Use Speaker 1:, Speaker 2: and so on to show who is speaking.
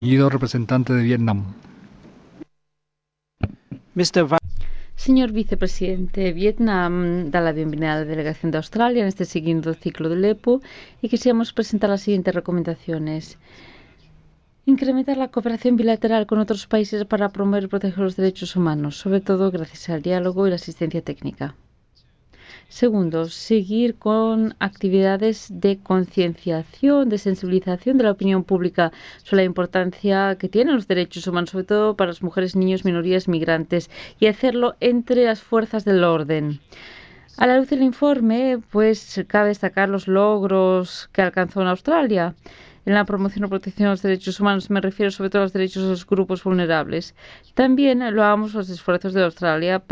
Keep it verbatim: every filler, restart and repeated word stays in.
Speaker 1: Distinguido representante de Vietnam.
Speaker 2: mister Vi-
Speaker 3: Señor vicepresidente, Vietnam da la bienvenida a la delegación de Australia en este segundo ciclo del E P U y quisiéramos presentar las siguientes recomendaciones. Incrementar la cooperación bilateral con otros países para promover y proteger los derechos humanos, sobre todo gracias al diálogo y la asistencia técnica. Segundo, seguir con actividades de concienciación, de sensibilización de la opinión pública sobre la importancia que tienen los derechos humanos, sobre todo para las mujeres, niños, minorías, migrantes, y hacerlo entre las fuerzas del orden. A la luz del informe, pues cabe destacar los logros que alcanzó en Australia. En la promoción o protección de los derechos humanos me refiero sobre todo a los derechos de los grupos vulnerables. También loamos los esfuerzos de Australia para